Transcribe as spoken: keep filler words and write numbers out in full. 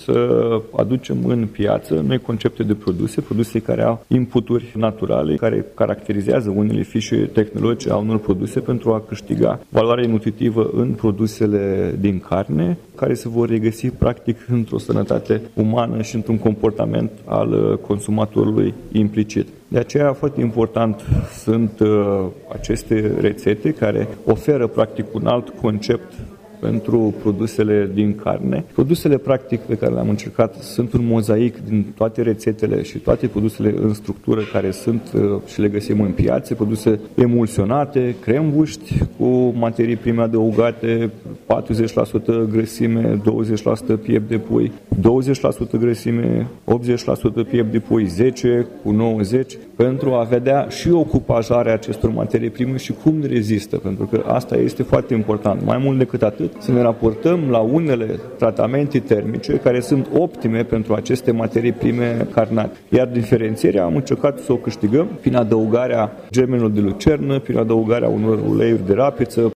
să aducem în piață noi concepte de produse, produse care au inputuri naturale, care caracterizează unele fișe tehnologice a unor produse pentru a câștiga valoare nutritivă în produsele din carne, care se vor regăsi practic într-o sănătate umană și într-un comportament al consumatorului implicit. De aceea, foarte important sunt uh, aceste rețete care oferă practic un alt concept pentru produsele din carne. Produsele, practic, pe care le-am încercat sunt un mozaic din toate rețetele și toate produsele în structură care sunt și le găsim în piață, produse emulsionate, crembuști cu materii prime adăugate, patruzeci la sută grăsime, douăzeci la sută piept de pui, douăzeci la sută grăsime, optzeci la sută piept de pui, zece cu nouăzeci, pentru a vedea și ocupajarea acestor materii prime și cum rezistă, pentru că asta este foarte important. Mai mult decât atât, să ne raportăm la unele tratamente termice care sunt optime pentru aceste materii prime carnate. Iar diferențierea am încercat să o câștigăm prin adăugarea germenilor de lucernă, prin adăugarea unor uleiuri de rapiță,